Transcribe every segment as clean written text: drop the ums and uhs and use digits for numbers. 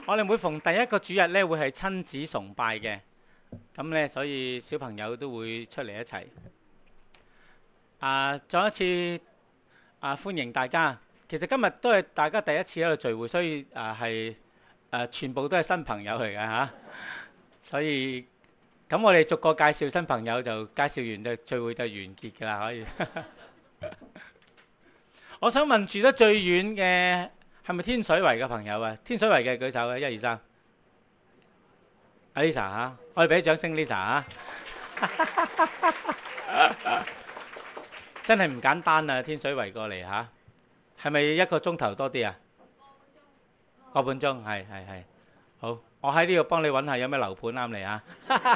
我哋每逢第一個主日咧，會係親子崇拜嘅，咁咧，所以小朋友都會出嚟一齊。再一次歡迎大家。其實今日都係大家第一次喺度聚會，所以全部都係新朋友嚟嘅嚇。所以咁我哋逐個介紹新朋友，就介紹完就聚會就完結㗎啦，可以。我想問住得最遠嘅係咪天水圍嘅朋友啊？天水圍嘅舉手啊，1、2、3。Lisa 嚇，我哋俾啲掌聲 Lisa 嚇。真係唔簡單啊！天水圍過嚟嚇，係咪1個鐘頭多啲啊？個半鐘，係。好，我喺呢度幫你揾下有咩樓盤啱你啊。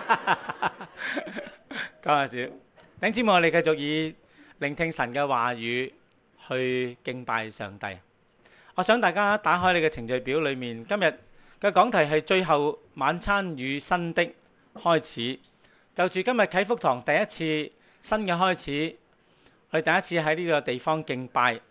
講下笑。弟兄姊妹，我哋繼續以聆聽神嘅話語去敬拜上帝。我想大家打開你嘅程序表裏面，今日嘅講題係最後晚餐與新的開始。就住今日啟福堂第一次新嘅開始，我哋第一次喺呢個地方敬拜。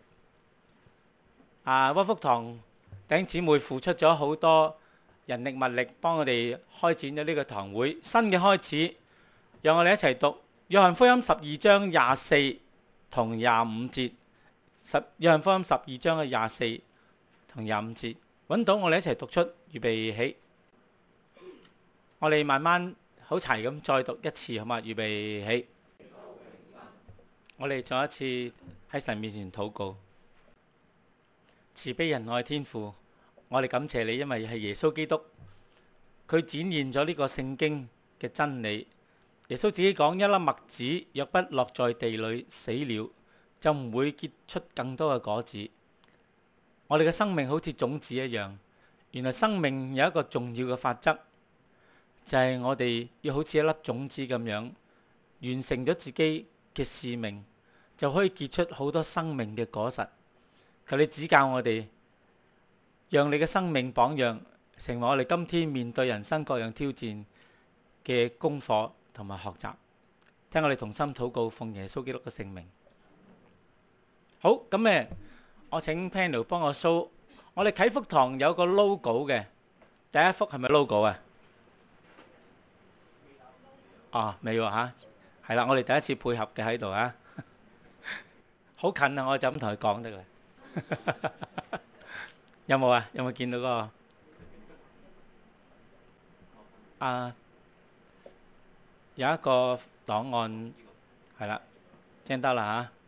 窩福堂弟兄姊妹付出咗好多人力物力，幫我哋開展咗呢個堂會新嘅開始。讓我哋一齊讀約翰福音12章24同25節。約翰福音12章嘅24同25節，揾到我哋一齊讀出，預備起。我哋慢慢好齊咁再讀一次，好嘛？預備起。我哋再一次喺神面前禱告。慈悲仁愛天父，我哋感謝你，因為係耶穌基督，佢展現咗呢個聖經嘅真理。耶穌自己講，一粒麥子若不落在地裏死了，就唔會結出更多嘅果子。我哋嘅生命好似種子一樣，原來生命有一個重要嘅法則，就係我哋要好似一粒種子咁樣，完成咗自己嘅使命，就可以結出好多生命嘅果實。求你指教我哋，讓你嘅生命榜樣成為我哋今天面對人生各樣挑戰嘅功課同埋學習。聽我哋同心禱告，奉耶穌基督嘅聖名。好，咁我請 panel 幫我 show。我哋啟福堂有個 logo 嘅，第一幅係咪 logo 啊？未喎嚇，係啦，我哋第一次配合嘅喺度啊，好近啊，我就咁同佢講得啦。有冇啊？有冇見到嗰個？有一個檔案係啦，聽得啦嚇。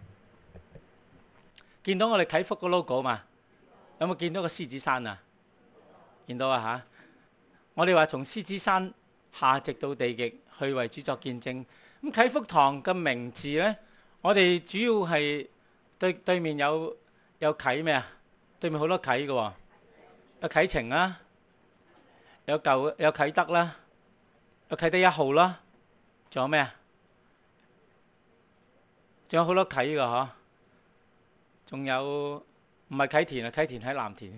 見到我哋啟福個 logo 嘛？有冇見到個獅子山啊？見到啊嚇！我哋話從獅子山下直到地極，去為主作見證。咁啟福堂嘅名字呢，我哋主要係對面有啟咩啊？對面好多啟嘅喎，有啟程啦，有啟德啦，有啟德1號啦，仲有咩啊？仲有好多啟嘅嗬，仲有唔係啟田啊？啟田喺藍田。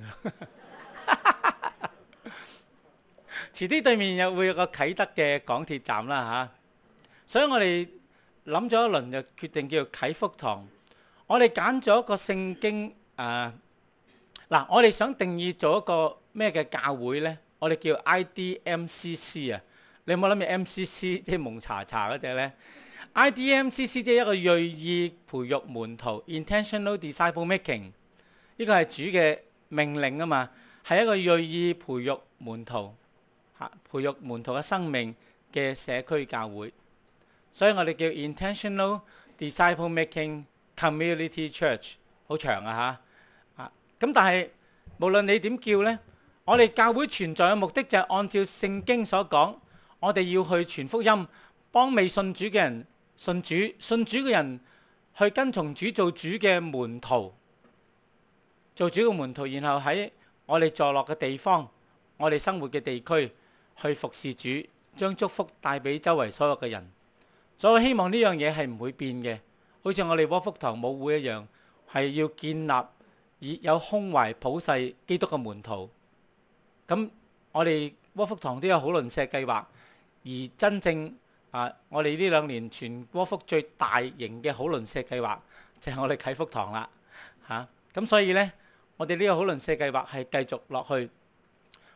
遲啲對面又會有個啟德嘅港鐵站啦嚇，所以我哋諗咗一輪就決定叫做啟福堂。我哋揀咗一個聖經我哋想定義做一個咩嘅教會呢？我哋叫 IDMCC 啊！你有冇諗住 MCC 即係蒙查查嗰隻呢？ IDMCC 即係一個鋭意培育門徒 ，intentional disciple making。呢個係主嘅命令啊嘛，係一個鋭意培育門徒培育門徒嘅生命嘅社區教會。所以我哋叫 intentional disciple making community church。好長啊嚇！咁但係無論你點叫呢，我哋教會存在嘅目的就係按照聖經所講，我哋要去傳福音，幫未信主嘅人信主，信主嘅人去跟從主做主嘅門徒，做主嘅門徒，然後喺我哋坐落嘅地方，我哋生活嘅地區去服侍主，將祝福帶俾周圍所有嘅人。所以我希望呢樣嘢係唔會變嘅，好似我哋窩福堂母會一樣，係要建立以有胸懷普世基督嘅門徒。咁我哋窩福堂都有好鄰舍計劃，而真正我哋呢2年全窩福最大型嘅好鄰舍計劃就係我哋啟福堂啦嚇。咁所以呢，我哋呢個好鄰舍計劃係繼續落去。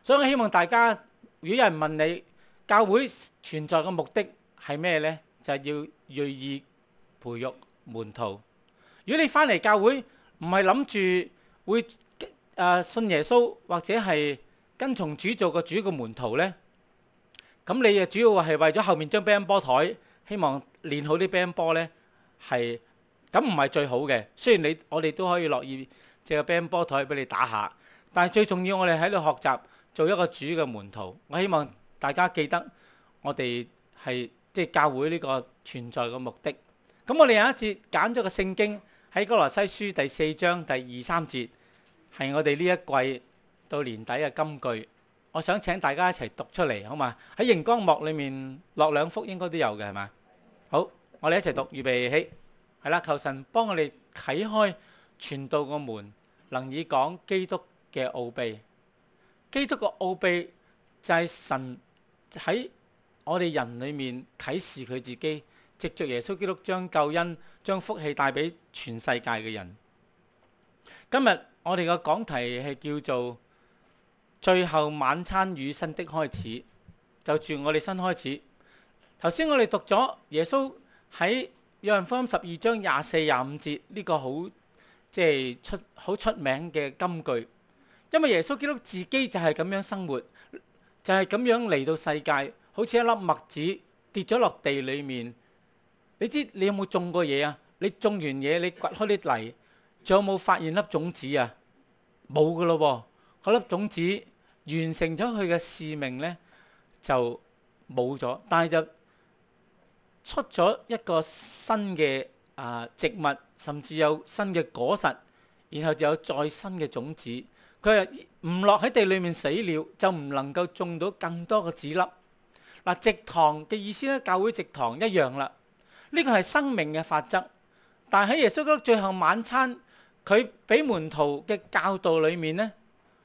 所以我希望大家，如果有人問你教會存在嘅目的係咩呢？就係要銳意培育門徒。如果你翻嚟教會唔係諗住會信耶穌或者係跟從主做個主嘅門徒呢，咁你主要係為咗後面張乒乓波台，希望練好啲乒乓波呢，係咁唔係最好嘅。雖然我哋都可以樂意借個乒乓波台俾你打下，但係最重要我哋喺度學習做一個主嘅門徒。我希望大家記得我哋係即係教會呢個存在嘅目的。咁我哋有一節揀咗個聖經喺歌羅西書第4章第2、3節，係我哋呢一季到年底嘅金句。我想請大家一齊讀出嚟，好嘛？喺熒光幕裏面落2幅應該都有嘅，係嘛？好，我哋一齊讀，預備起，係啦。求神幫我哋啟開傳道個門，能以講基督嘅奧秘。基督個奧秘就係神喺我哋人裏面啟示佢自己，藉着耶穌基督將救恩、將福氣帶俾全世界嘅人。今日我哋嘅講題係叫做最後晚餐與新的開始，就住我哋新開始。頭先我哋讀咗耶穌喺約翰福音12章24、25節呢個好出名嘅金句，因為耶穌基督自己就係咁樣生活，就係咁樣嚟到世界，好似一粒麥子跌咗落地裏面。你知你有冇種過嘢啊？你種完嘢，你掘開啲泥，仲有冇發現粒種子啊？冇噶咯喎，嗰粒種子完成咗佢嘅使命呢，就冇咗，但係就出咗一個新嘅植物，甚至有新嘅果實，然後就有再新嘅種子。佢係唔落喺地裏面死了，就唔能夠種到更多嘅子粒。嗱，植堂嘅意思咧，教會植堂一樣啦。呢個係生命嘅法則，但係喺耶穌基督最後晚餐，佢俾門徒嘅教導裏面呢，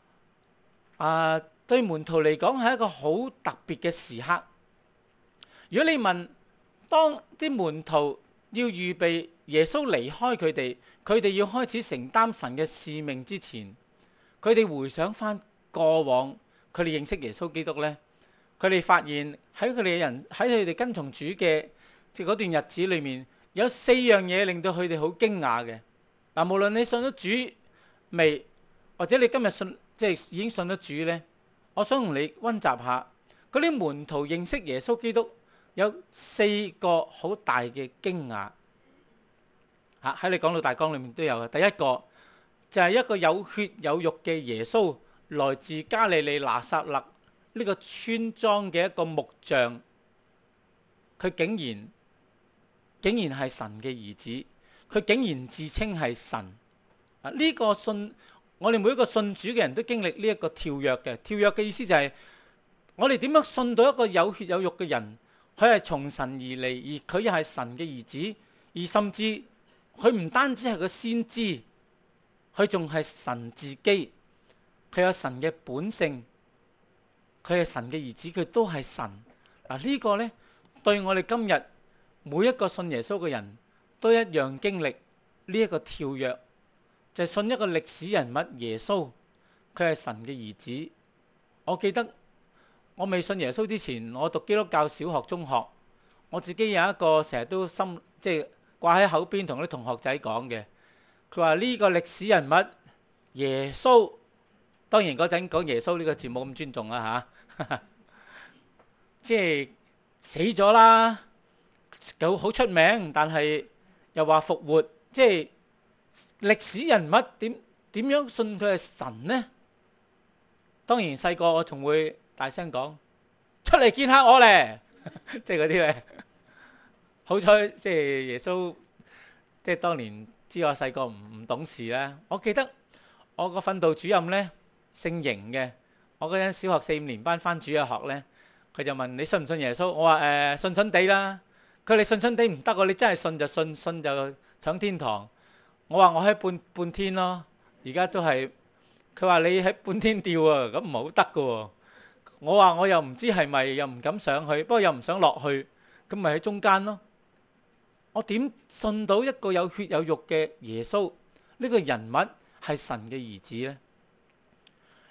對門徒嚟講係一個好特別嘅時刻。如果你問，當啲門徒要預備耶穌離開佢哋，佢哋要開始承擔神嘅使命之前，佢哋回想翻過往，佢哋認識耶穌基督呢，佢哋發現喺佢哋跟從主嘅嗰段日子裏面，有4樣嘢令到佢哋好驚訝嘅。嗱，無論你信咗主未，或者你今日已經信咗主呢，我想同你溫習下嗰啲門徒認識耶穌基督有4個好大嘅驚訝。喺你講道大綱裏面都有嘅。第一個就係一個有血有肉嘅耶穌，來自加利利拿撒勒呢個村莊嘅一個木匠，佢竟然係神嘅兒子，佢竟然自稱係神。呢個我哋每一個信主嘅人都經歷呢一個跳躍嘅。跳躍嘅意思就係我哋點樣信到一個有血有肉嘅人，佢係從神而嚟，而佢又係神嘅兒子，而甚至佢唔單止係個先知，佢仲係神自己，佢有神嘅本性，佢係神嘅兒子，佢都係神。呢個呢，對我哋今日每一個信耶穌嘅人都一樣經歷呢一個跳躍，就係信一個歷史人物耶穌，佢係神嘅兒子。我記得我未信耶穌之前，我讀基督教小學、中學，我自己有一個成日都掛喺口邊同啲同學仔講嘅，佢話呢個歷史人物耶穌，當然嗰陣講耶穌呢個字冇咁尊重啦嚇，即係死咗啦，好出名，但係又話復活，即係歷史人物點樣信佢係神呢？當然細個我仲會大聲講出嚟見下我咧，即係嗰啲咧。好彩即係耶穌，即係當年知我細個唔懂事啦。我記得我個訓導主任咧，姓邢嘅，我嗰陣小學4、5年班翻主日學咧，佢就問你信唔信耶穌？我話信信地啦。佢哋信信地唔得喎，你真係信就信，信就上天堂。我話我喺半天咯，而家都係。佢話你喺半天吊啊，咁唔係好得㗎喎。我話我又唔知係咪，又唔敢上去，不過又唔想落去，咁咪喺中間咯。我點信到一個有血有肉嘅耶穌呢個人物係神嘅兒子呢？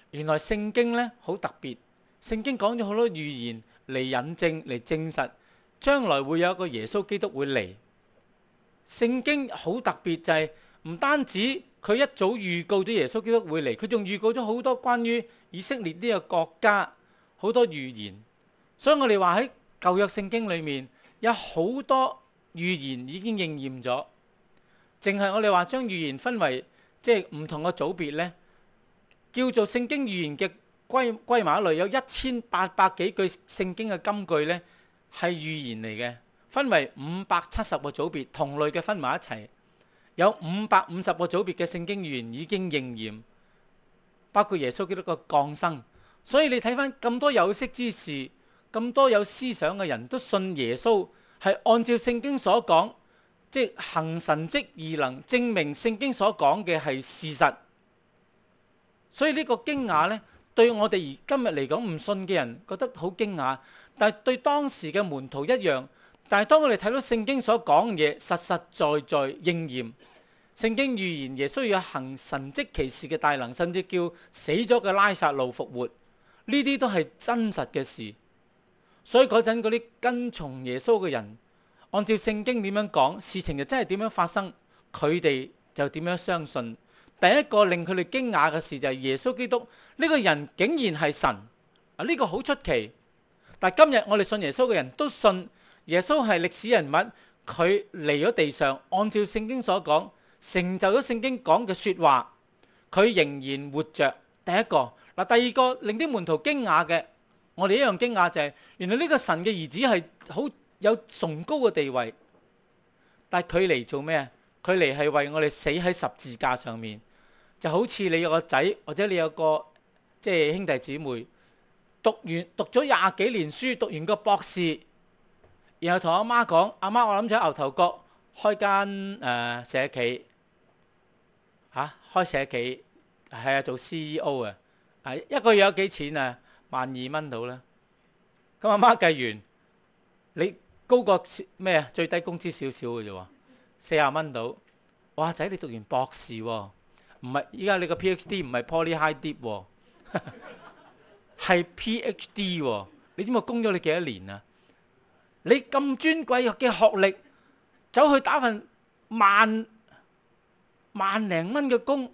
原來聖經呢好特別，聖經講咗好多預言嚟引證嚟證實將來會有一個耶穌基督會嚟。聖經好特別就係唔單止佢一早預告咗耶穌基督會嚟，佢仲預告咗好多關於以色列呢個國家好多預言。所以我哋話喺舊約聖經裏面有好多預言已經應驗咗。淨係我哋話將預言分為即係唔同嘅組別呢，叫做聖經預言嘅歸碼類，有1800幾句聖經嘅金句呢係預言嚟嘅，分為570個組別，同類嘅分埋一齊，有550個組別嘅聖經預言已經應驗，包括耶穌基督嘅降生。所以你睇翻咁多有識之士，咁多有思想嘅人都信耶穌係按照聖經所講，即係行神蹟異能，證明聖經所講嘅係事實。所以呢個驚訝呢，對我哋今日嚟講唔信嘅人覺得好驚訝，但係對當時嘅門徒一樣。但係當我哋睇到聖經所講嘅嘢實實在在應驗，聖經預言耶穌要行神蹟奇事嘅大能，甚至叫死咗嘅拉撒路復活，呢啲都係真實嘅事。所以嗰陣嗰啲跟從耶穌嘅人，按照聖經點樣講，事情就真係點樣發生，佢哋就點樣相信。第一個令佢哋驚訝嘅事就係耶穌基督呢個人竟然係神啊！呢個好出奇。但係今日我哋信耶穌嘅人都信耶穌係歷史人物，佢嚟咗地上，按照聖經所講，成就咗聖經講嘅說話，佢仍然活着。第一個嗱，第二個令啲門徒驚訝嘅，我哋一樣驚訝就係原來呢個神嘅兒子係好有崇高嘅地位，但係佢嚟做咩啊？佢嚟係為我哋死喺十字架上面。就好似你有個仔或者你有個即係兄弟姊妹讀咗20幾年書，讀完個博士，然後同阿媽講：阿媽，我諗住喺牛頭角開間社企嚇，開社企係啊，做 CEO 啊，一個月有幾錢啊？12,000蚊到啦。咁阿媽計完，你高過咩啊？最低工資少少嘅啫喎，40蚊到。哇仔，你讀完博士喎！唔係，依家你個 PhD 唔係 Poly High Deep 喎，係 PhD 喎。你知唔知我供咗你幾多年啊？你咁尊貴嘅學歷，走去打份萬零蚊嘅工，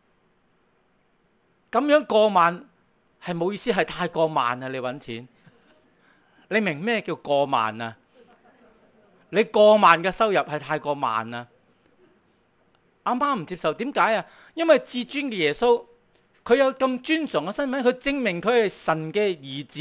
咁樣過萬係冇意思，係太過萬啊！你揾錢，你明咩叫過萬啊？你過萬嘅收入係太過萬啊！阿媽唔接受，點解啊？因為至尊嘅耶穌，佢有咁尊崇嘅身份，佢證明佢係神嘅兒子，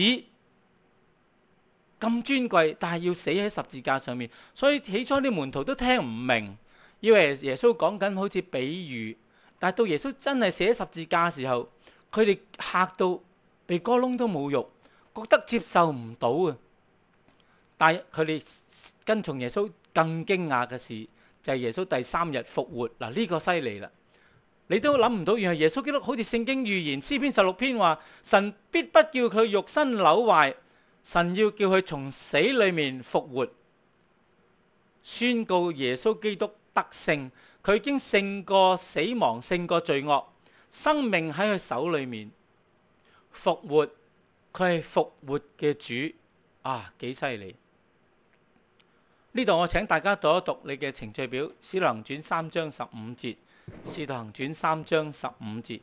咁尊貴，但係要死喺十字架上面。所以起初啲門徒都聽唔明，以為耶穌講緊好似比喻，但係到耶穌真係死喺十字架嘅時候，佢哋嚇到鼻哥窿都冇肉，覺得接受唔到啊！但係佢哋跟從耶穌更驚訝嘅事，就係耶穌第3日復活。嗱，呢個犀利啦！你都諗唔到，原來耶穌基督好似聖經預言詩篇16篇話：神必不叫佢肉身朽壞，神要叫佢從死裏面復活。宣告耶穌基督得勝，佢已經勝過死亡，勝過罪惡，生命喺佢手裏面復活，佢係復活嘅主啊！幾犀利！呢度我請大家讀一讀你嘅程序表，《使徒行傳》3章15節，《使徒行傳》3章15節，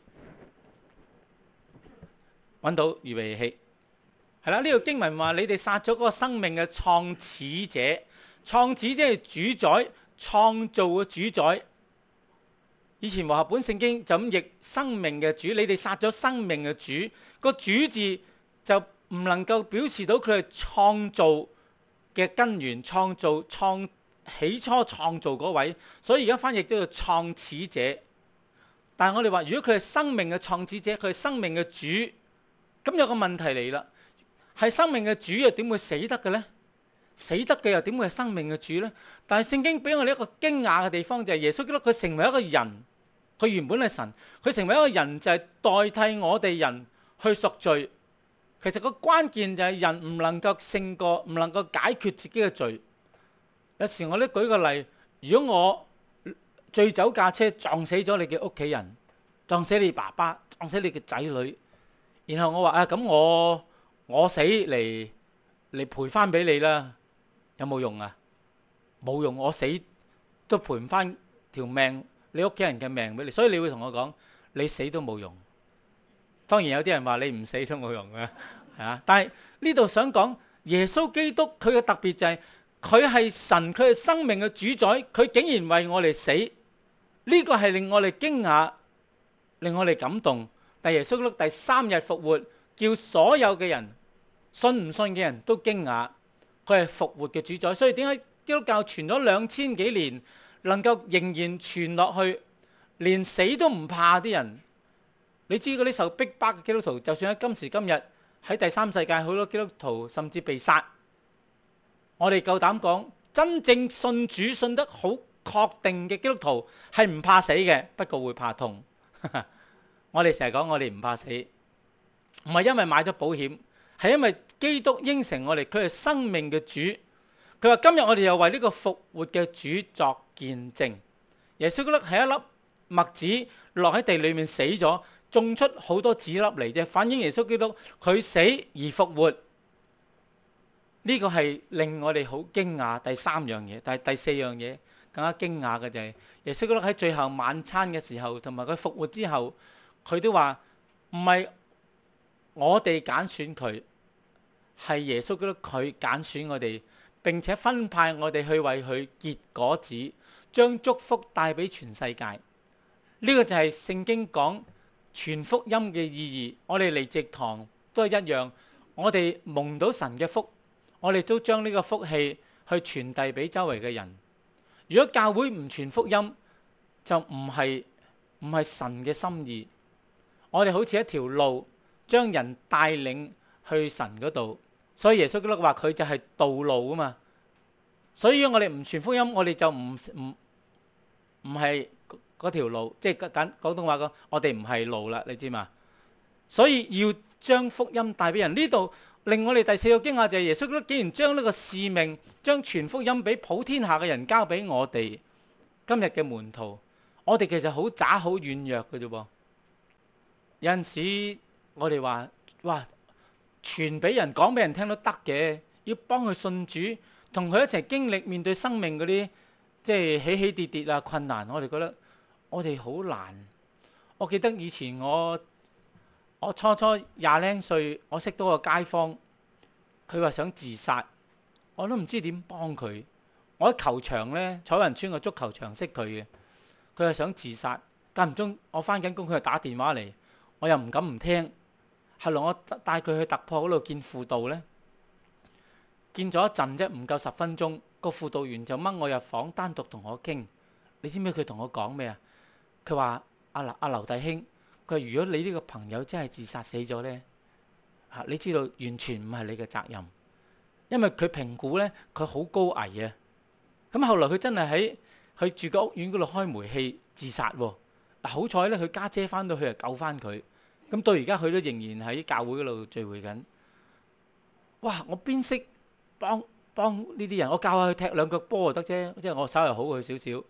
揾到預備起。係啦，呢個經文話：你哋殺咗嗰個生命嘅創始者，創始即係主宰，創造嘅主宰。以前和合本聖經就咁譯生命嘅主，你哋殺咗生命嘅主。個主字就唔能夠表示到佢係創造嘅根源，起初創造嗰位，所以而家翻譯都叫創始者。但係我哋話，如果佢係生命嘅創始者，佢係生命嘅主，咁有個問題嚟啦，係生命嘅主又點會死得嘅呢？死得嘅又點會係生命嘅主呢？但係聖經俾我哋一個驚訝嘅地方，就係耶穌基督佢成為一個人，佢原本係神，佢成為一個人就係代替我哋人去贖罪。其實個關鍵就係人唔能夠勝過，唔能夠解決自己嘅罪。有時我都舉個例，如果我醉酒駕車撞死咗你嘅屋企人，撞死你爸爸，撞死你嘅仔女， 然後我話啊，咁我死嚟賠翻俾你啦，有冇用啊？冇用，我死都賠唔翻條命，你屋企人嘅命俾你，所以你會同我講，你死都冇用。當然有啲人話你唔死都冇用嘅，係啊。但係呢度想講耶穌基督佢嘅特別就係佢係神，佢係生命嘅主宰，佢竟然為我哋死，呢個係令我哋驚訝，令我哋感動。但耶穌基督第三日復活，叫所有嘅人信唔信嘅人都驚訝，佢係復活嘅主宰。所以點解基督教傳咗2000幾年，能夠仍然傳落去，連死都唔怕啲人？你知嗰啲受逼迫嘅基督徒，就算喺今時今日喺第三世界，好多基督徒甚至被殺。我哋夠膽講，真正信主信得好確定嘅基督徒係唔怕死嘅，不過會怕痛。我哋成日講我哋唔怕死，唔係因為買咗保險，係因為基督應承我哋，佢係生命嘅主。佢話今日我哋又為呢個復活嘅主作見證。耶穌基督係一粒麥子落喺地裏面死咗，種出好多籽粒嚟啫，反映耶穌基督佢死而復活。呢個係令我哋好驚訝。第三樣嘢，但係第四樣嘢更加驚訝嘅就係耶穌基督喺最後晚餐嘅時候，同埋佢復活之後，佢都話唔係我哋揀選佢，係耶穌基督佢揀選我哋，並且分派我哋去為佢結果子，將祝福帶俾全世界。呢個就係聖經講傳福音嘅意義。我哋嚟植堂都係一樣，我哋蒙到神嘅福，我哋都將呢個福氣去傳遞俾周圍嘅人。如果教會唔傳福音，就唔係神嘅心意。我哋好似一條路，將人帶領去神嗰度。所以耶穌基督話佢就係道路啊嘛。所以我哋唔傳福音，我哋就唔係嗰條路，即係講廣東話講，我哋唔係路啦，你知嘛？所以要將福音帶俾人。呢度令我哋第四個驚訝就係耶穌基督竟然將呢個使命，將傳福音俾普天下嘅人交俾我哋今日嘅門徒。我哋其實好渣好軟弱嘅啫噃。有陣時我哋話哇，傳俾人講俾人聽都得嘅，要幫佢信主，同佢一齊經歷面對生命嗰啲即係起起跌跌啊困難，我哋覺得我哋好難。我記得以前我初初20零歲，我識到個街坊，佢話想自殺，我都唔知點幫佢。我喺球場呢，彩雲村個足球場識佢嘅，佢係想自殺。間唔中我翻緊工，佢就打電話嚟，我又唔敢唔聽。後來我帶佢去突破嗰度見輔導呢，見咗一陣啫，唔夠10分鐘，個輔導員就掹我入房，單獨同我傾。你知唔知佢同我講咩啊？佢話阿劉弟兄，佢話如果你呢個朋友真係自殺死咗呢，你知道完全唔係你嘅責任，因為佢評估呢，佢好高危啊。咁後來佢真係喺佢住個屋苑嗰度開煤氣自殺喎。好彩呢，佢家姐翻到去就救翻佢。咁到而家佢都仍然喺教會嗰度聚會緊。哇！我邊識幫呢啲人？我教下佢踢2腳波就得啫，即係我稍微好佢少少。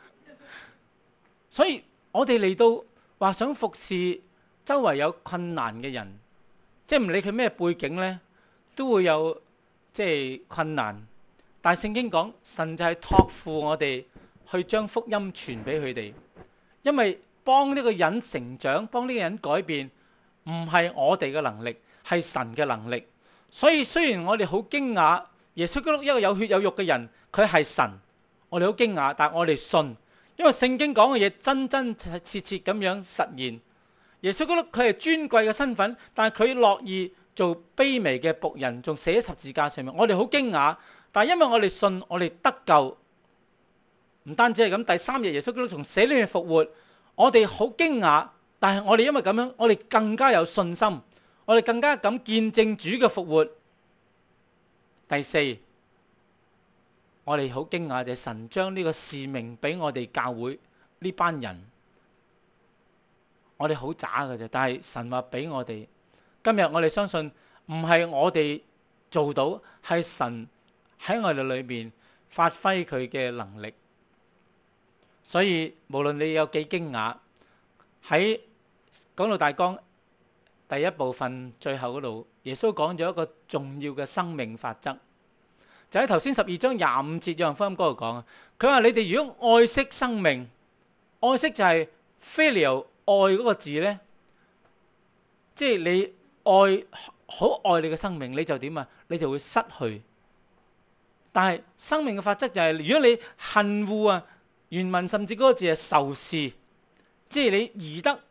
所以我哋嚟到話想服侍周圍有困難嘅人，即係唔理佢咩背景呢，都會有即係困難。但係聖經講神就係託付我哋去將福音傳俾佢哋，因為幫呢個人成長，幫呢個人改變，唔係我哋嘅能力，係神嘅能力。所以雖然我哋好驚訝，耶穌基督一個有血有肉嘅人，佢係神，我哋好驚訝，但係我哋信，因為聖經講嘅嘢真真切切咁樣實現。耶穌基督佢係尊貴嘅身份，但係佢樂意做卑微嘅僕人，仲寫喺十字架上面。我哋好驚訝，但係因為我哋信，我哋得救。唔單止係咁，第3日耶穌基督從死裏面復活，我哋好驚訝，但係我哋因為咁樣，我哋更加有信心，我哋更加敢見證主嘅復活。第4，我哋好驚訝就係神將呢個使命俾我哋教會呢班人，我哋好渣嘅啫，但係神話俾我哋。今日我哋相信唔係我哋做到，係神喺我哋裏面發揮佢嘅能力。所以無論你有幾驚訝，喺講道大綱第一部分最後嗰度，耶穌講咗一個重要嘅生命法則，就喺頭先12章25節約翰福音嗰度講啊。佢話：你哋如果愛惜生命，愛惜就係 filial 愛嗰個字呢，即係你愛好愛你嘅生命，你就點啊？你就會失去。但係生命嘅法則就係，如果你恨惡啊，原文甚至嗰個字係仇視，即係你宜得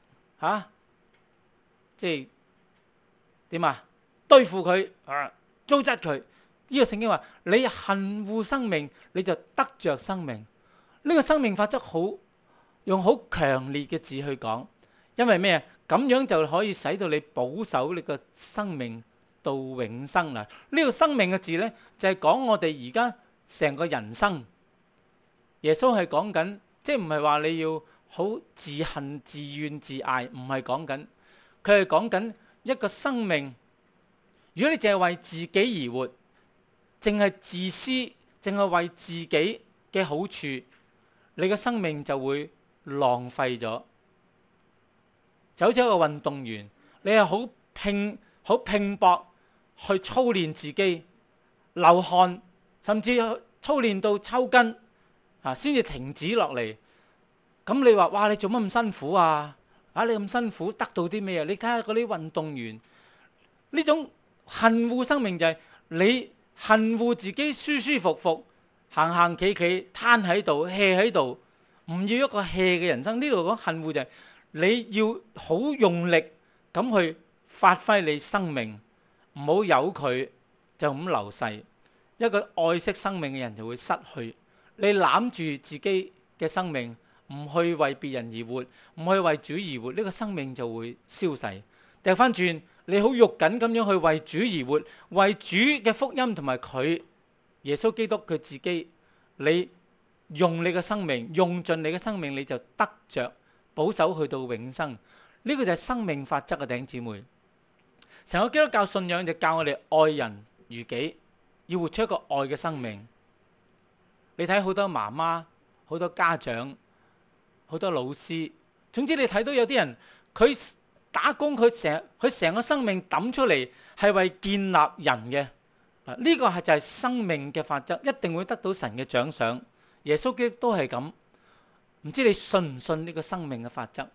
即係點啊？對付佢糟質佢。呢個聖經話：你恨惡生命，你就得着生命。呢個生命法則用好強烈嘅字去講，因為咩啊？咁樣就可以使到你保守你個生命到永生啦。呢個生命嘅字呢，就係講我哋而家成個人生。耶穌係講緊，即係唔係話你要好自恨自怨自艾，唔係講緊，佢係講緊一個生命。如果你淨係為自己而活，淨係自私，淨係為自己嘅好處，你嘅生命就會浪費咗。就好似一個運動員，你係好拼搏去操練自己，流汗，甚至操練到抽筋先至停止落嚟。咁你話：哇！你做乜咁辛苦啊？你咁辛苦得到啲咩啊？你睇下嗰啲運動員，呢種恨惡生命就係你恨惡自己舒舒服服行行企企攤喺度 hea 喺度，唔要一個 hea 嘅人生。呢度講恨惡就係你要好用力咁去發揮你生命，唔好由佢就咁流逝。一個愛惜生命嘅人就會失去。你攬住自己嘅生命，唔去為別人而活，唔去為主而活，呢個生命就會消逝。掉翻轉，你好肉緊咁樣去為主而活，為主嘅福音同埋佢耶穌基督佢自己，你用你嘅生命，用盡你嘅生命，你就得着保守去到永生。呢個就係生命法則嘅弟兄姊妹。成個基督教信仰就教我哋愛人如己，要活出一個愛嘅生命。你睇好多媽媽、好多家長、好多老師，總之你睇到有啲人佢打工，佢成個生命抌出嚟係為建立人嘅。呢個就係生命嘅法則，一定會得到神嘅獎賞。耶穌基督都係咁。唔知你信唔信呢個生命嘅法則？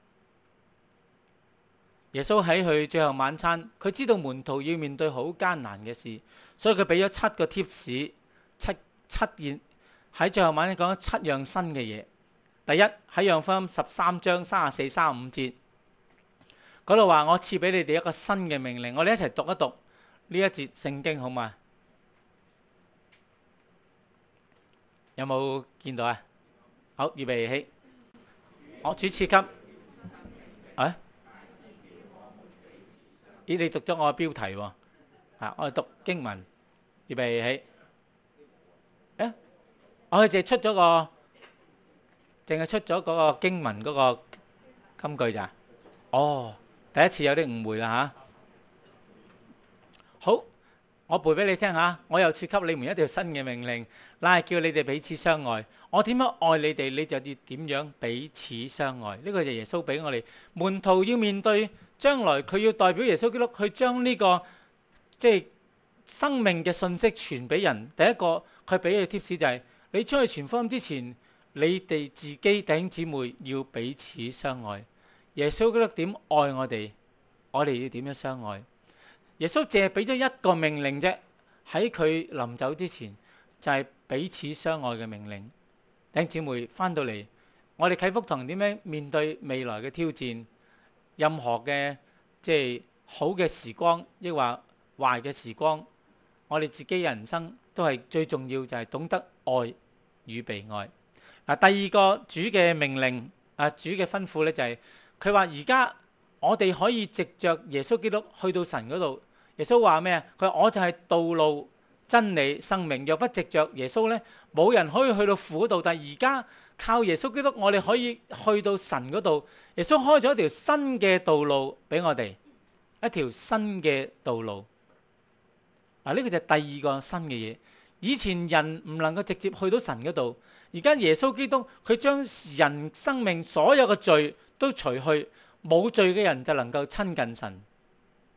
耶穌喺佢最後晚餐，佢知道門徒要面對好艱難嘅事，所以佢俾咗7個貼士，七件喺最後晚餐講咗7樣新嘅嘢。第一，喺約翰福音13章34、35節嗰度話：我賜俾你哋一個新嘅命令。我哋一齊讀一讀呢一節聖經好嗎？有冇見到啊？好，預備起。我主賜給咦，你讀咗我嘅標題喎？我哋讀經文，預備起。我哋淨係出咗嗰個經文嗰個金句咋？第一次有啲誤會啦好，我背俾你聽下。我又賜給你們一條新嘅命令，乃係叫你哋彼此相愛。我點樣愛你哋，你就要點樣彼此相愛。呢個就係耶穌俾我哋門徒要面對將來，佢要代表耶穌基督去將呢個即係生命嘅信息傳俾人。第一個佢俾嘅貼士就係：你出去傳福音之前，你哋自己弟兄姊妹要彼此相愛。耶穌基督點愛我哋，我哋要點樣相愛？耶穌淨係俾咗一個命令啫，喺佢臨走之前就係彼此相愛嘅命令。弟兄姊妹翻到嚟，我哋啟福堂點樣面對未來嘅挑戰？任何嘅即係好嘅時光，抑或壞嘅時光，我哋自己人生都係最重要，就係懂得愛與被愛。第二個主嘅命令主嘅吩咐呢，就係佢話而家我哋可以藉着耶穌基督去到神嗰度。耶穌話咩啊？佢話我就係道路、真理、生命，若不藉着耶穌呢，冇人可以去到父嗰度。但係而家靠耶穌基督，我哋可以去到神嗰度。耶穌開咗一條新嘅道路俾我哋，一條新嘅道路。呢個就係第二個新嘅嘢。以前人唔能夠直接去到神嗰度，而家耶穌基督佢將人生命所有嘅罪都除去，冇罪嘅人就能夠親近神。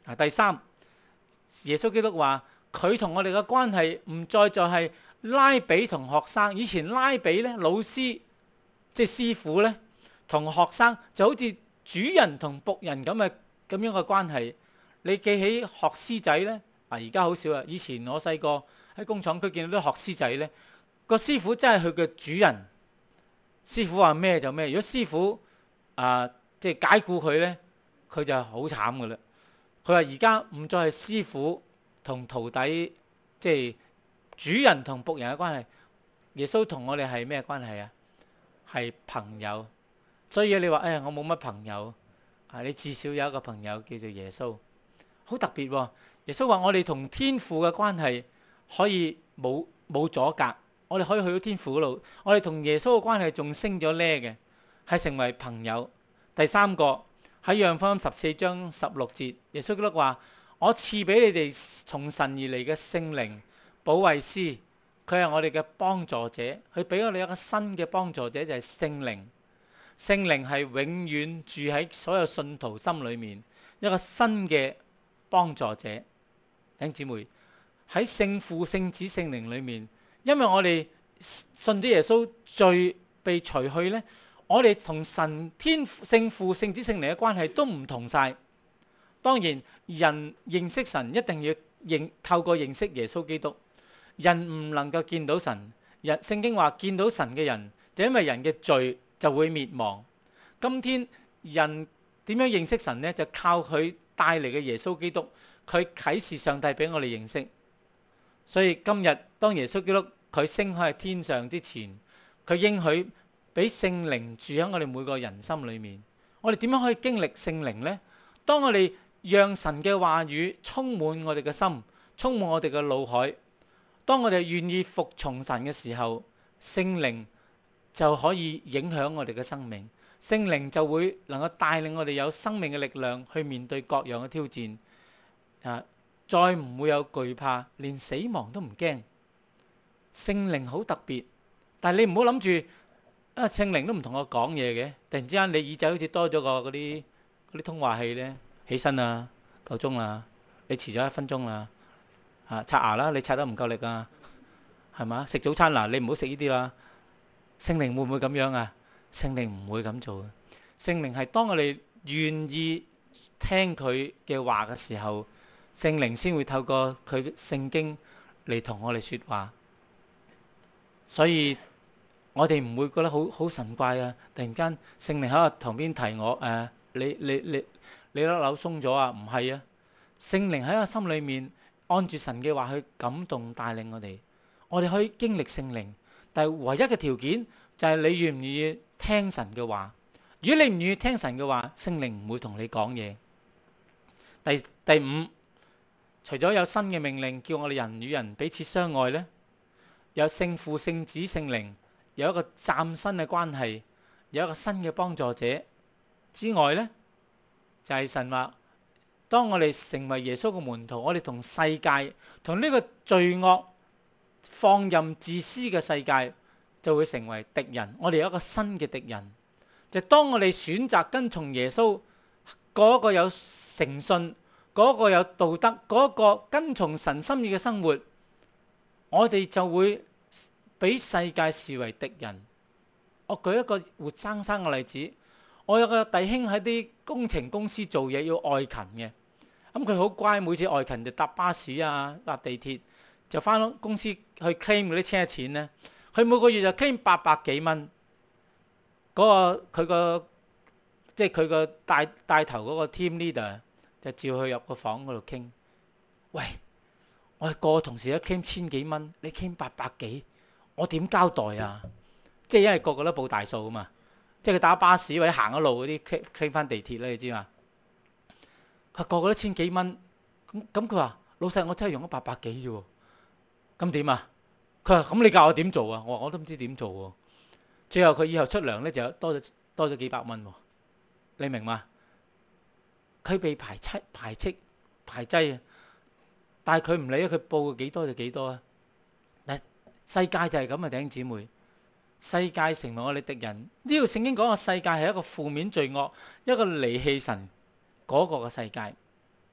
第三，耶穌基督話佢同我哋嘅關係唔再就係拉比同學生。以前拉比咧，老師即係師傅咧，同學生就好似主人同僕人咁樣嘅關係。你記起學師仔咧，而家好少啦。以前我細個喺工廠區見到啲學師仔咧，個師傅真係佢嘅主人。師傅話咩就咩。如果師傅即係解僱佢咧，佢就好慘噶啦。佢話而家唔再係師傅同徒弟，即係主人同僕人嘅關係。耶穌同我哋係咩關係啊？係朋友。所以你話我冇乜朋友，你至少有一個朋友叫做耶穌，好特別喎。耶穌話我哋同天父嘅關係可以冇阻隔，我哋可以去到天父嗰度。我哋同耶穌嘅關係仲升咗呢嘅，係成為朋友。第三個喺約翰福音14章16節，耶穌基督話：我賜俾你哋從神而嚟嘅聖靈保惠師，佢係我哋嘅幫助者，佢俾我哋一個新嘅幫助者，就係聖靈。聖靈係永遠住喺所有信徒心裏面，一個新嘅幫助者。弟兄姊妹，喺聖父、聖子、聖靈裏面，因為我哋信咗耶穌，罪被除去呢，我哋同神天聖父、聖子、聖靈嘅關係都唔同晒。當然，人認識神一定要透過認識耶穌基督。人唔能夠見到神，聖經話見到神嘅人，就因為人嘅罪就會滅亡。今天人點樣認識神呢？就靠佢帶嚟嘅耶穌基督，佢啟示上帝俾我哋認識。所以今日當耶穌基督佢升開喺天上之前，佢應許俾聖靈住喺我哋每個人心裏面。我哋點樣可以經歷聖靈呢？當我哋讓神嘅話語充滿我哋嘅心，充滿我哋嘅腦海，當我哋願意服從神嘅時候，聖靈就可以影響我哋嘅生命。聖靈就會能夠帶領我哋有生命嘅力量去面對各樣嘅挑戰。再唔會有懼怕，連死亡都唔驚。聖靈好特別，但係你唔好諗住聖靈都唔同我講嘢嘅。突然之間你耳仔好似多咗個嗰啲通話器呢。起身啦，夠鐘啦，你遲咗1分鐘啦。刷牙啦，你刷得唔夠力啊，係嘛？食早餐嗱，你唔好食呢啲啦。聖靈會唔會咁樣啊？聖靈唔會咁做。聖靈係當我哋願意聽佢嘅話嘅時候，聖靈先會透過佢聖經嚟同我哋說話。所以我哋唔會覺得好神怪啊！突然間聖靈喺我旁邊提我，你粒紐鬆咗啊？唔係啊，聖靈喺我心裏面按住神嘅話去感動帶領我哋可以經歷聖靈。但係唯一嘅條件就係你願唔願意聽神嘅話。如果你唔願意聽神嘅話，聖靈唔會同你講嘢。第五，除咗有新嘅命令叫我哋人與人彼此相愛呢，有聖父、聖子、聖靈有一個嶄新嘅關係，有一個新嘅幫助者之外呢，就係神話，當我哋成為耶穌嘅門徒，我哋同世界、同呢個罪惡放任自私嘅世界就會成為敵人。我哋有一個新嘅敵人，就係當我哋選擇跟從耶穌，嗰個有誠信、嗰個有道德、嗰個跟從神心意嘅生活，我哋就會俾世界視為敵人。我舉一個活生生嘅例子。我有個弟兄喺啲工程公司做嘢，要外勤嘅。咁佢好乖，每次外勤就搭巴士啊、搭地鐵，就翻公司去 claim 嗰啲車錢呢。佢每個月就 claim 800幾蚊。即係佢個帶頭嗰個 team leader 就召佢入個房嗰度傾。喂，我哋個同事都 claim 1000幾蚊，你 claim 800幾，我點交代啊？即係因為個個都報大數啊嘛。即係佢打巴士或者行咗路嗰啲 claim 翻地鐵咧，你知嘛？佢個個都1000幾蚊，咁佢話老細，我真係用咗800幾啫喎，咁點啊？佢話咁你教我點做啊？我都唔知點做喎。最後佢以後出糧咧就多咗幾百蚊喎，你明嘛？佢被排擠啊，但係佢唔理啊，佢報幾多就幾多啊。嗱，世界就係咁啊，弟兄姊妹。世界成為我哋敵人。呢條聖經講嘅世界係一個負面罪惡，一個離棄神嗰個嘅世界。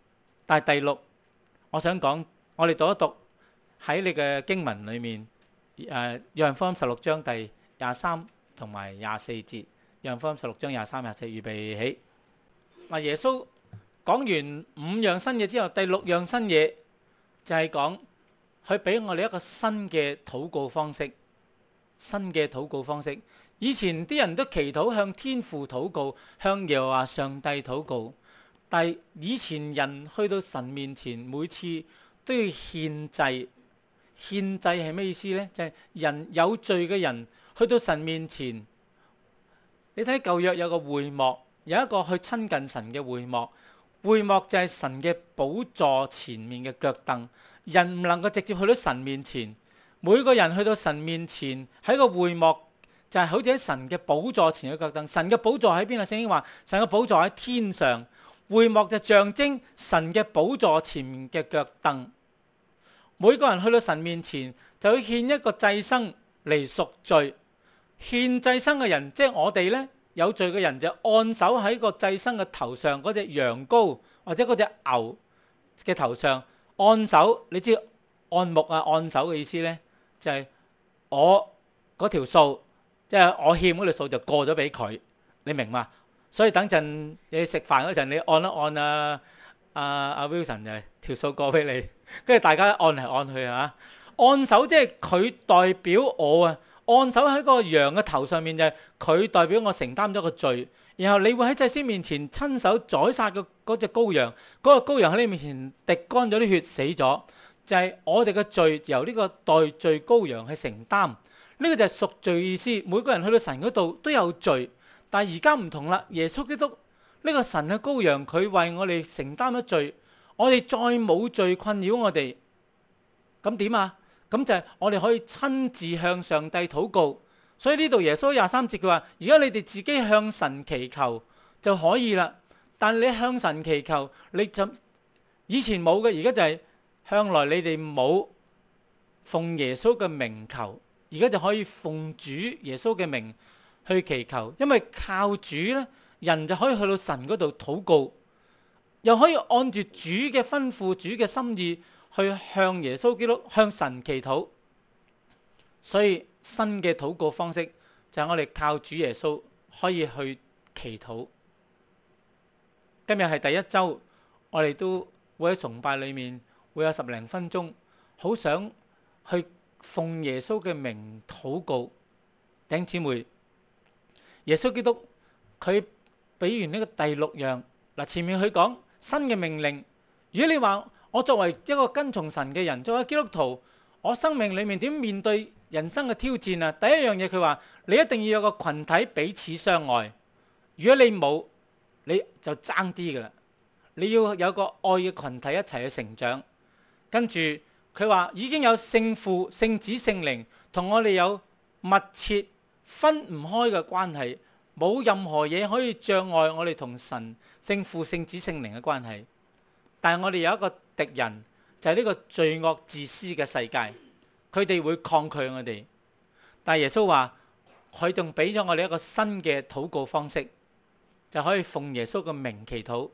但係第六，我想講，我哋讀一讀喺你嘅經文裏面，約翰福音16章第23同埋24節。約翰福音16章23、24，預備起。嗱，耶穌講完5樣新嘢之後，第6樣新嘢就係講佢俾我哋一個新嘅禱告方式。新嘅禱告方式，以前啲人都祈禱向天父禱告，向耶和華上帝禱告，但係以前人去到神面前，每次都要獻祭。獻祭係咩意思呢？就係人有罪嘅人去到神面前。你睇舊約有個會幕，有一個去親近神嘅會幕。會幕就係神嘅寶座前面嘅腳凳，人唔能夠直接去到神面前。每個人去到神面前喺個會幕，就係好似喺神嘅寶座前嘅腳凳。神嘅寶座喺邊啊？聖經話神嘅寶座喺天上，會幕就象徵神嘅寶座前面嘅腳凳。每個人去到神面前就要獻一個祭牲嚟贖罪。獻祭牲嘅人即係我哋呢，有罪嘅人就按手喺個祭牲嘅頭上，嗰隻羊羔或者嗰隻牛嘅頭上按手。你知按木啊，按手嘅意思呢，就係我嗰條數，即係我欠嗰條數就過咗俾佢，你明嘛？所以等陣你食飯嗰陣，你按一按阿 Wilson 就條數過俾你，跟住大家按嚟按去啊。按手即係佢代表我啊，按手喺個羊嘅頭上面就係佢代表我承擔咗個罪，然後你會喺祭司面前親手宰殺嗰隻羔羊，嗰個羔羊喺你面前滴乾咗啲血死咗。就係我哋嘅罪由呢個代罪羔羊去承擔，呢個就係贖罪意思。每個人去到神嗰度都有罪，但係而家唔同啦。耶穌基督呢個神嘅羔羊，佢為我哋承擔咗罪，我哋再冇罪困擾我哋。咁點啊？咁就係我哋可以親自向上帝禱告。所以呢度耶穌23節佢話：而家你哋自己向神祈求就可以啦。但你向神祈求，你就以前冇嘅，而家就係向來你哋冇奉耶穌嘅名求，而家就可以奉主耶穌嘅名去祈求。因為靠主呢，人就可以去到神嗰度禱告，又可以按住主嘅吩咐、主嘅心意去向耶穌基督、向神祈禱。所以新嘅禱告方式就係我哋靠主耶穌可以去祈禱。今日係第一周，我哋都會喺崇拜裏面會有10零分鐘，好想去奉耶穌嘅名禱告。弟兄姊妹，耶穌基督佢俾完呢個第6樣嗱，前面佢講新嘅命令。如果你話我作為一個跟從神嘅人，作為基督徒，我生命裏面點面對人生嘅挑戰啊？第一樣嘢佢話你一定要有個群體彼此相愛。如果你冇，你就爭啲噶啦。你要有個愛嘅群體一齊去成長。跟住佢話已經有聖父、聖子、聖靈同我哋有密切分唔開嘅關係，冇任何嘢可以障礙我哋同神、聖父、聖子、聖靈嘅關係。但係我哋有一個敵人，就係呢個罪惡自私嘅世界，佢哋會抗拒我哋。但係耶穌話佢仲俾咗我哋一個新嘅禱告方式，就可以奉耶穌嘅名祈禱。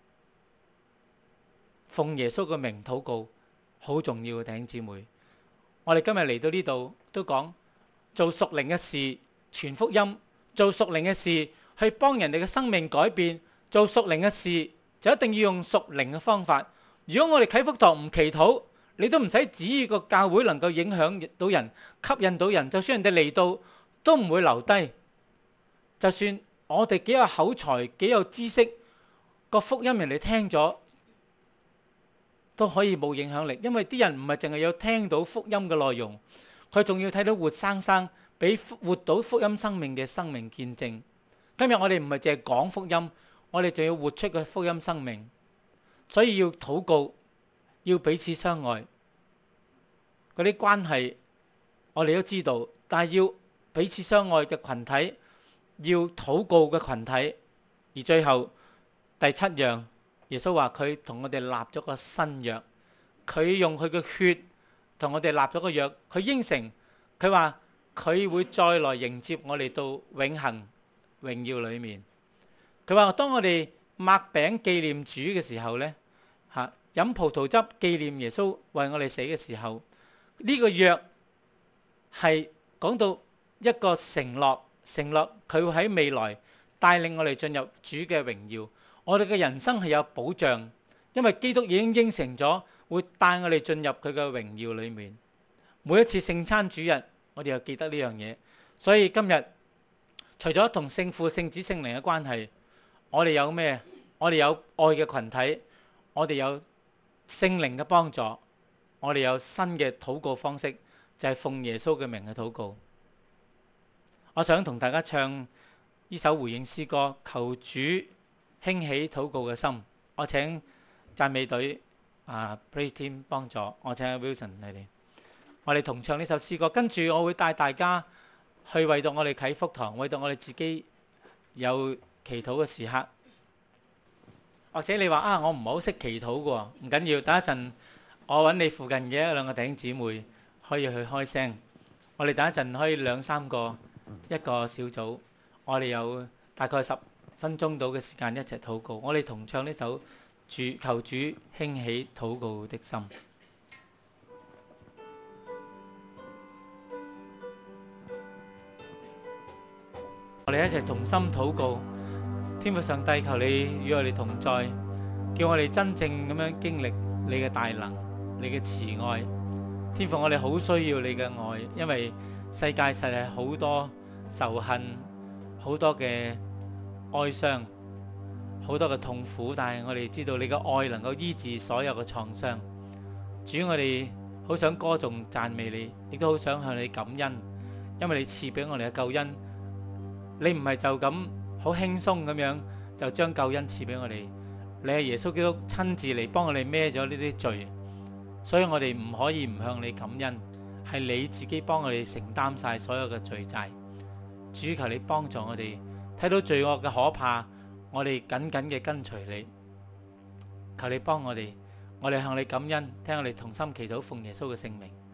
奉耶穌嘅名禱告好重要嘅，弟兄姊妹。我哋今日嚟到呢度都講做屬靈嘅事，傳福音，做屬靈嘅事去幫人哋嘅生命改變。做屬靈嘅事就一定要用屬靈嘅方法。如果我哋啟福堂唔祈禱，你都唔使指意個教會能夠影響到人、吸引到人。就算人哋嚟到都唔會留低。就算我哋幾有口才、幾有知識，個福音人哋聽咗都可以冇影響力。因為啲人唔係淨係有聽到福音嘅內容，佢仲要睇到活生生俾活到福音生命嘅生命見證。今日我哋唔係淨係講福音，我哋仲要活出個福音生命。所以要禱告，要彼此相愛。嗰啲關係我哋都知道，但係要彼此相愛嘅群體，要禱告嘅群體。而最後第7樣，耶穌話佢同我哋立咗個新約，佢用佢嘅血同我哋立咗個約。佢應承，佢話佢會再來迎接我哋到永恆榮耀裏面。佢話當我哋擘餅紀念主嘅時候呢， 飲葡萄汁紀念耶穌為我哋死嘅時候，呢個約係講到一個承諾，承諾佢會喺未來帶領我哋進入主嘅榮耀。我哋嘅人生係有保障，因為基督已經應承咗會帶我哋進入佢嘅榮耀裏面。每一次聖餐主日，我哋又記得呢樣嘢。所以今日除咗同聖父、聖子、聖靈嘅關係，我哋有咩？我哋有愛嘅群體，我哋有聖靈嘅幫助，我哋有新嘅禱告方式，就係奉耶穌嘅名去禱告。我想同大家唱呢首回應詩歌，求主興起禱告嘅心。我請讚美隊praise team 幫助，我請 Wilson 你哋，我哋同唱呢首詩歌。跟住我會帶大家去為到我哋啟福堂，為到我哋自己有祈禱嘅時刻。或者你話我唔係好識祈禱嘅喎，唔緊要，等一陣我揾你附近嘅一兩個弟兄姊妹可以去開聲。我哋等一陣可以兩三個一個小組，我哋有大概10分鐘到嘅時間一齊禱告。我哋同唱呢首求主興起禱告的心。我哋一齊同心禱告。天父上帝，求你與我哋同在，叫我哋真正咁樣經歷你嘅大能、你嘅慈愛。天父，我哋好需要你嘅愛，因為世界實係好多仇恨、好多嘅哀傷、好多嘅痛苦，但係我哋知道你嘅愛能夠醫治所有嘅創傷。主，我哋好想歌頌讚美你，亦都好想向你感恩，因為你賜俾我哋嘅救恩，你唔係就咁好輕鬆咁樣就將救恩賜俾我哋，你係耶穌基督親自嚟幫我哋孭咗呢啲罪，所以我哋唔可以唔向你感恩，係你自己幫我哋承擔晒所有嘅罪債。主，求你幫助我哋睇到罪惡嘅可怕，我哋緊緊嘅跟隨你。求你幫我哋向你感恩，聽我哋同心祈禱，奉耶穌嘅聖名。